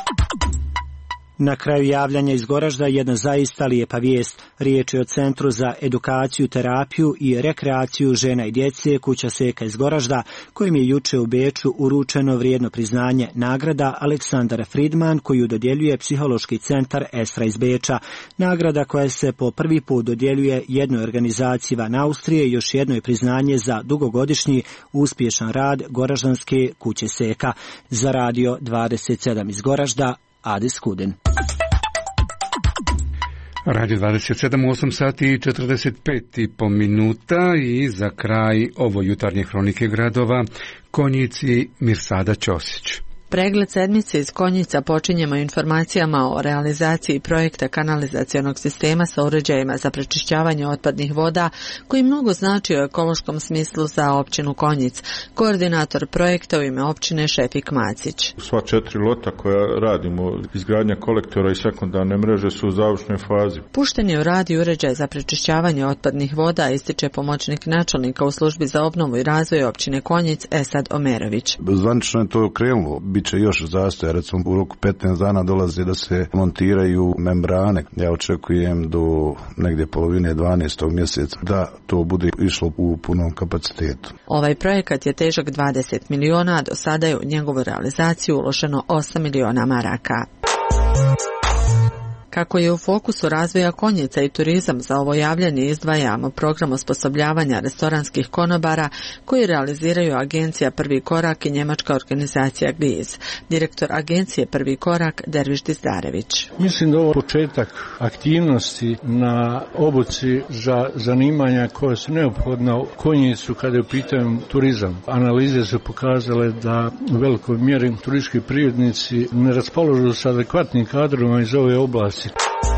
Na kraju javljanja iz Goražda jedna zaista lijepa vijest. Riječ je o Centru za edukaciju, terapiju i rekreaciju žena i djece Kuća Seka iz Goražda, kojim je juče u Beču uručeno vrijedno priznanje nagrada Aleksandar Friedman koju dodjeljuje Psihološki centar Esra iz Beča. Nagrada koja se po prvi put dodjeljuje jednoj organizaciji van Austrije i još jedno je priznanje za dugogodišnji uspješan rad Goraždanske Kuće Seka. Za Radio 27 iz Goražda, Adis Kudin. Radio 27 u 8 sati i 45,5 minuta i za kraj ovo jutarnje hronike gradova Konjici Mirsada Ćosić. Pregled sedmice iz Konjica počinjemo informacijama o realizaciji projekta kanalizacionog sistema sa uređajima za prečišćavanje otpadnih voda koji mnogo znači u ekološkom smislu za općinu Konjic. Koordinator projekta u ime općine Šefik Macić. Sva 4 lota koja radimo, izgradnja kolektora i sekundarne mreže su u završnoj fazi. Pušten je u rad i uređaj za prečišćavanje otpadnih voda, ističe pomoćnik načelnika u službi za obnovu i razvoj općine Konjic Esad Omerović. Zvanično je to krenulo. Biće još zastoja, recimo u roku 15 dana dolazi da se montiraju membrane. Ja očekujem do negdje polovine 12. mjeseca da to bude išlo u punom kapacitetu. Ovaj projekat je težak 20 miliona, a do sada je u njegovu realizaciju uloženo 8 miliona maraka. Kako je u fokusu razvoja Konjica i turizam, za ovo javljanje izdvajamo program osposobljavanja restoranskih konobara koji realiziraju agencija Prvi korak i njemačka organizacija GLIZ. Direktor agencije Prvi korak Derviš Dizdarević. Mislim da ovo početak aktivnosti na obuci za zanimanja koja su neophodna u Konjicu kada je u pitanju turizam. Analize su pokazale da u velikoj mjeri turistički privrednici ne raspolažu sa adekvatnim kadrovima iz ove oblasti.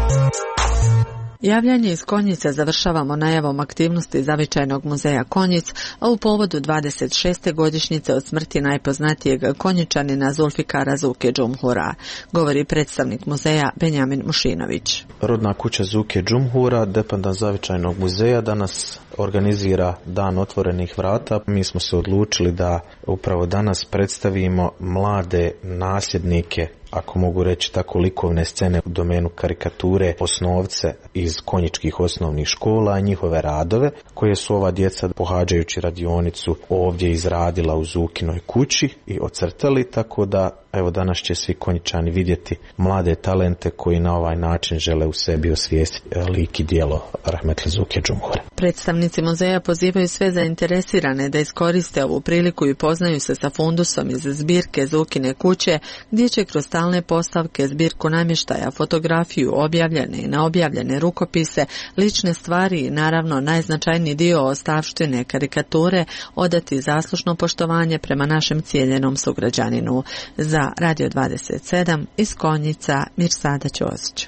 Javljanje iz Konjica završavamo najavom aktivnosti Zavičajnog muzeja Konjic, a u povodu 26. godišnjice od smrti najpoznatijeg Konjičanina Zulfikara Zuke Džumhura, govori predstavnik muzeja Benjamin Mušinović. Rodna kuća Zuke Džumhura, dependant Zavičajnog muzeja, danas organizira dan otvorenih vrata. Mi smo se odlučili da upravo danas predstavimo mlade nasljednike, ako mogu reći tako, likovne scene u domenu karikature, osnovce iz konjičkih osnovnih škola i njihove radove koje su ova djeca pohađajući radionicu ovdje izradila u Zukinoj kući i ocrtali, tako da evo danas će svi Konjičani vidjeti mlade talente koji na ovaj način žele u sebi osvijestiti lik i djelo rahmetli Zuke Džumhura. Predstavnici muzeja pozivaju sve zainteresirane da iskoriste ovu priliku i poznaju se sa fundusom iz zbirke Zukine kuće, gdje će kroz stalne postavke, zbirku namještaja, fotografiju, objavljene i neobjavljene rukopise, lične stvari i naravno najznačajniji dio ostavštine karikature odati zaslušno poštovanje prema našem cijenjenom sugrađaninu. Za Radio 27 iz Konjica Mirsada Ćosić.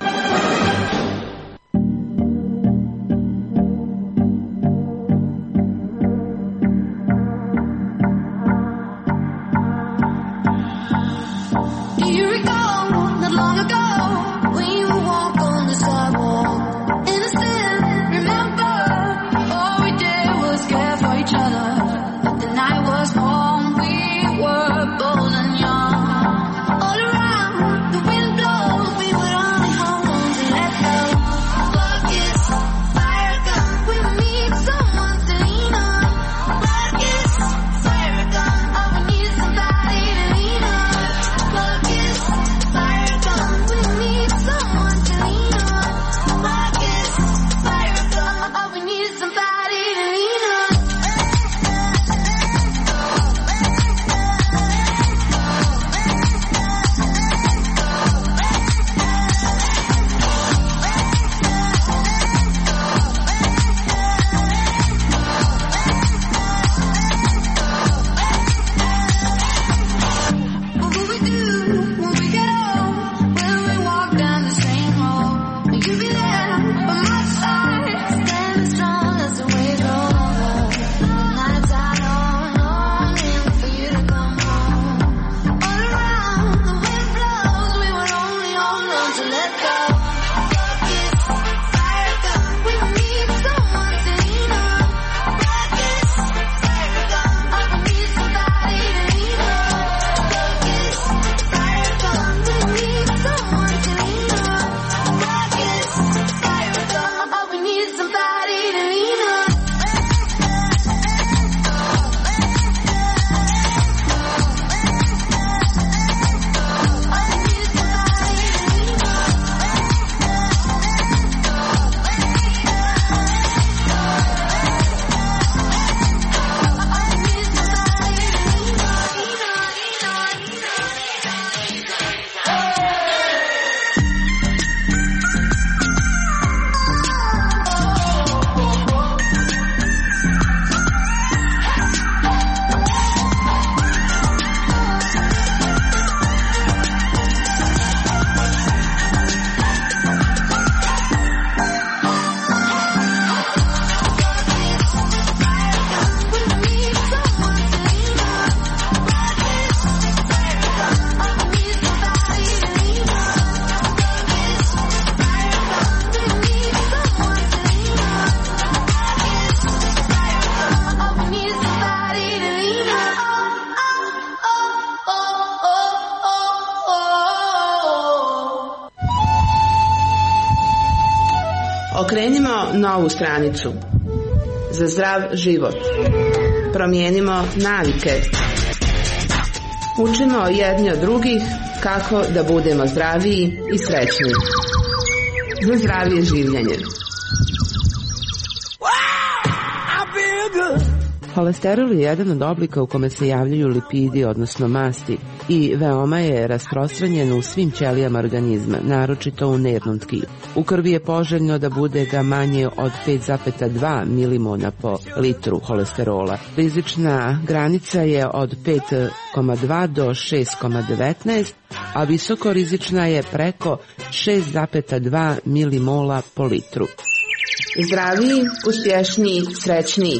All around, the wind blows, we were only home. Okrenimo novu stranicu. Za zdrav život. Promijenimo navike. Učimo jedni od drugih kako da budemo zdraviji i srećni. Za zdravije življenje. Holesterol je jedan od oblika u kome se javljaju lipidi, odnosno masti, i veoma je rasprostranjen u svim ćelijama organizma, naročito u nervnom tkivu. U krvi je poželjno da bude ga manje od 5,2 milimona po litru holesterola. Rizična granica je od 5,2 do 6,19, a visoko rizična je preko 6,2 milimola po litru. Zdraviji, uspješniji, srećniji.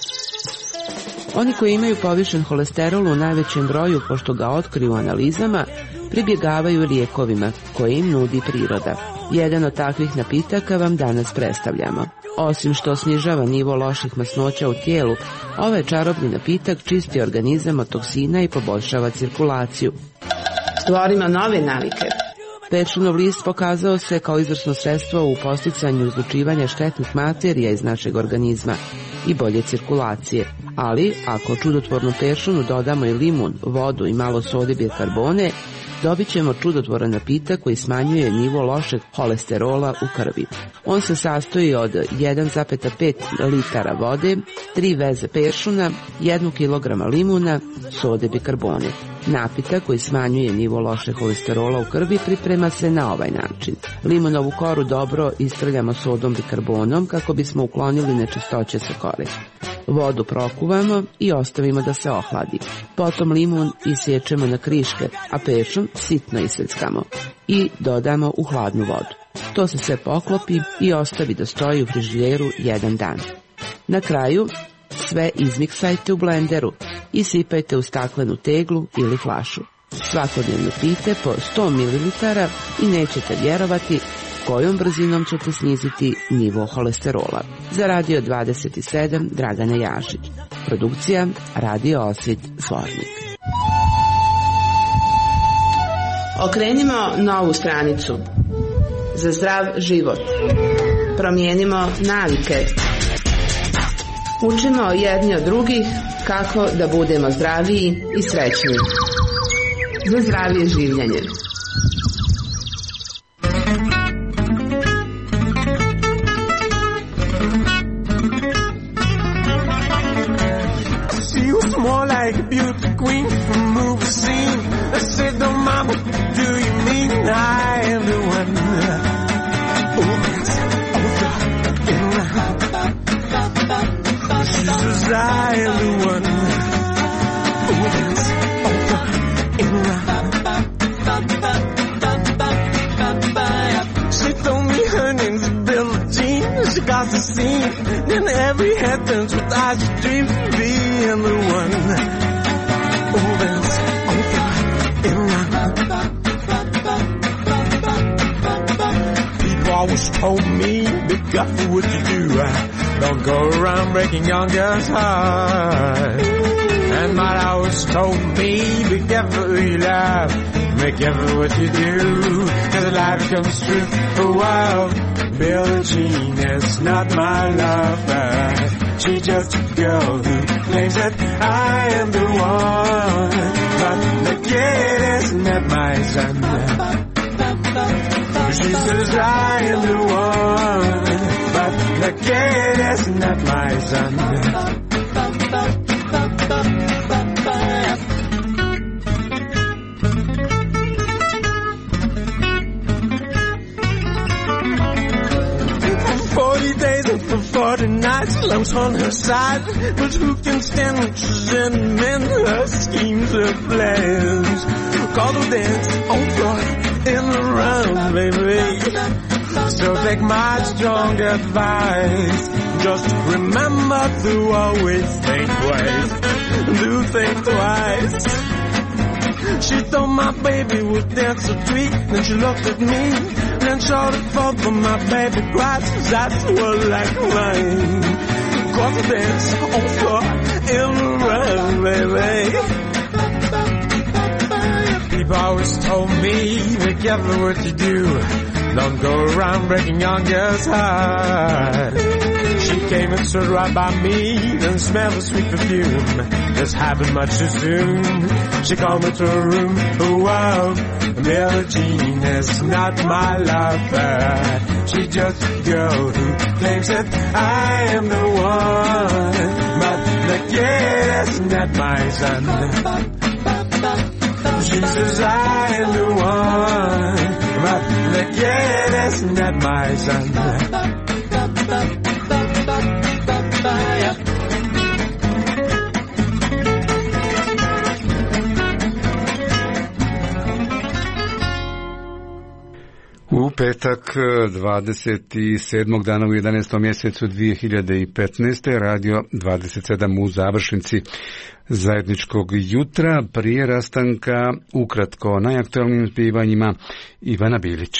Oni koji imaju povišen holesterol u najvećem broju, pošto ga otkriju u analizama, pribjegavaju lijekovima koje im nudi priroda. Jedan od takvih napitaka vam danas predstavljamo. Osim što snižava nivo loših masnoća u tijelu, ovaj čarobni napitak čisti organizam od toksina i poboljšava cirkulaciju. Stvorimo nove navike. Peršunov list pokazao se kao izvrsno sredstvo u podsticanju izlučivanja štetnih materija iz našeg organizma i bolje cirkulacije. Ali, ako čudotvornu peršunu dodamo i limun, vodu i malo sode bikarbone, dobit ćemo čudotvoran napitak koji smanjuje nivo lošeg holesterola u krvi. On se sastoji od 1,5 litara vode, 3 veze peršuna, 1 kg limuna, sode bikarbone. Napitak koji smanjuje nivo lošeg holesterola u krvi priprema se na ovaj način. Limunovu koru dobro istrljamo sodom bikarbonom kako bismo uklonili nečistoće sa kore. Vodu prokuvamo i ostavimo da se ohladi. Potom limun isječemo na kriške, a peršun sitno iseckamo i dodamo u hladnu vodu. To se sve poklopi i ostavi da stoji u frižideru 1 dan. Na kraju sve izmiksajte u blenderu i sipajte u staklenu teglu ili flašu. Svakodnevno pijte po 100 ml i nećete vjerovati kojom brzinom ćete sniziti nivo holesterola. Za Radio 27 Dragana Jašić. Produkcija Radio Osvit Zvornik. Okrenimo novu stranicu. Za zdrav život. Promijenimo navike. Učimo jedni od drugih kako da budemo zdraviji i srećni. Za zdravije življenje. She was more like a beauty queen from a movie scene. I said, "No, mama, do you mean I am the one?" Oh, yes, oh, God, and round. She says, "I am the one." Oh, yes, oh, God, and round. She told me her name's Billie Jean. She got the scene. Then every head turns with eyes to dream of being the one. Oh, that's oh, God, and round. People always told me, be careful what you do. Don't go around breaking young girls' hearts. And my always told me, be careful who you love. Be careful what you do, 'cause life comes true. Oh, wow, Billie Jean is not my lover. She's just a girl who claims that I am the one. But the kid is not my son. She says I am the one. But the kid is not my son. For 40 nights, lumps on her side. But who can stand when she's in men? Her schemes, her plans. Call the dance, oh God, in the round, baby. So take my strong advice. Just remember to always think twice. Do think twice. She thought my baby would dance so sweet. Then she looked at me. Then shouted for my baby cries. 'Cause that's what like mine. Cause the dance, oh God, in the round, baby. People always told me, be careful what you do. Don't go around breaking young girls' heart. She came and stood right by me and smelled the sweet perfume. This happened much too soon. She called me to her room. Oh wow, Billie Jean is not my lover. She's just a girl who claims that I am the one. But the kid is not my son. She says I am the one. But the kid is not my son. U petak 27. dana u 11. mjesecu 2015. Radio 27 u završnici zajedničkog jutra, prije rastanka ukratko o najaktualnim zbivanjima Ivana Bilić.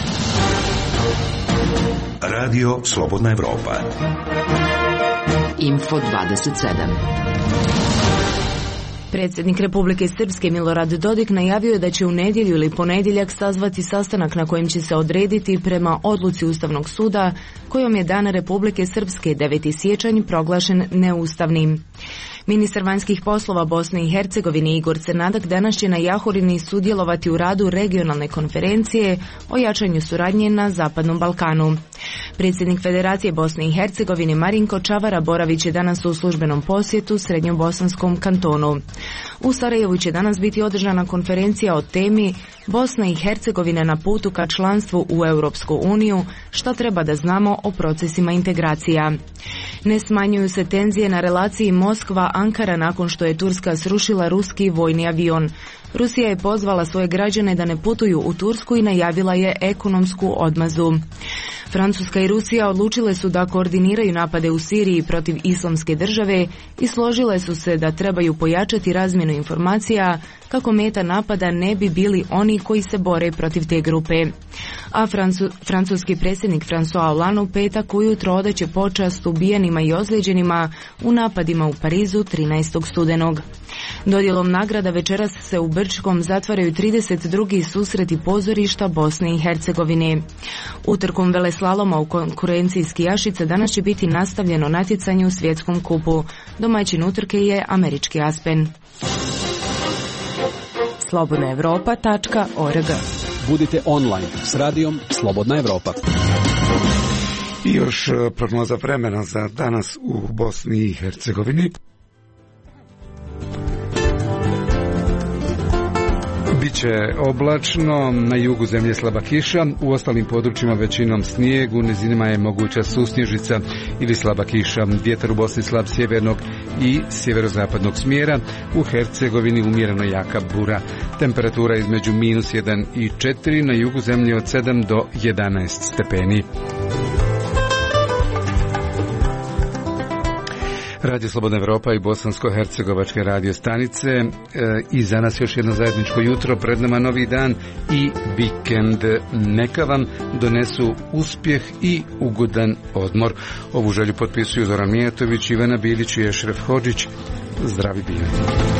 Radio Slobodna Evropa. Info 27. Predsjednik Republike Srpske Milorad Dodik najavio je da će u nedjelju ili ponedjeljak sazvati sastanak na kojem će se odrediti prema odluci Ustavnog suda kojom je Dan Republike Srpske 9. siječanj proglašen neustavnim. Ministar vanjskih poslova Bosne i Hercegovine Igor Crnadak danas će na Jahorini sudjelovati u radu regionalne konferencije o jačanju suradnje na Zapadnom Balkanu. Predsjednik Federacije Bosne i Hercegovine Marinko Čavara boravit će danas u službenom posjetu Srednjobosanskom kantonu. U Sarajevu će danas biti održana konferencija o temi Bosna i Hercegovina na putu ka članstvu u Europsku uniju, šta treba da znamo o procesima integracija. Ne smanjuju se tenzije na relaciji Moskva-Ankara nakon što je Turska srušila ruski vojni avion. Rusija je pozvala svoje građane da ne putuju u Tursku i najavila je ekonomsku odmazu. Francuska i Rusija odlučile su da koordiniraju napade u Siriji protiv Islamske države i složile su se da trebaju pojačati razmjenu informacija kako meta napada ne bi bili oni koji se bore protiv te grupe. A francuski predsjednik François Hollande u petak ujutro odaće počast ubijenima i ozlijeđenima u napadima u Parizu 13. studenog. Dodjelom nagrada večeras se u Brčkom zatvaraju 32. susreti pozorišta Bosne i Hercegovine. Utrkom veleslaloma u konkurenciji skijašica danas će biti nastavljeno natjecanje u svjetskom kupu. Domaćin utrke je američki Aspen. slobodnaevropa.org. Budite online s radijom Slobodna Evropa. I još prognoza vremena za danas u Bosni i Hercegovini. Biće oblačno, na jugu zemlje slaba kiša, u ostalim područjima većinom snijeg, u nizinama je moguća susnježica ili slaba kiša. Vjetar u Bosni slab sjevernog i sjeverozapadnog smjera, u Hercegovini umjereno jaka bura. Temperatura između -1 i 4, na jugu zemlje od 7 do 11 stepeni. Radio Slobodna Evropa i bosansko-hercegovačke radio stanice i za nas još jedno zajedničko jutro, pred nama novi dan i vikend. Neka vam donesu uspjeh i ugodan odmor. Ovu želju potpisuju Zoran Mijatović, Ivana Bilić i Ešref Hodžić. Zdravi bili.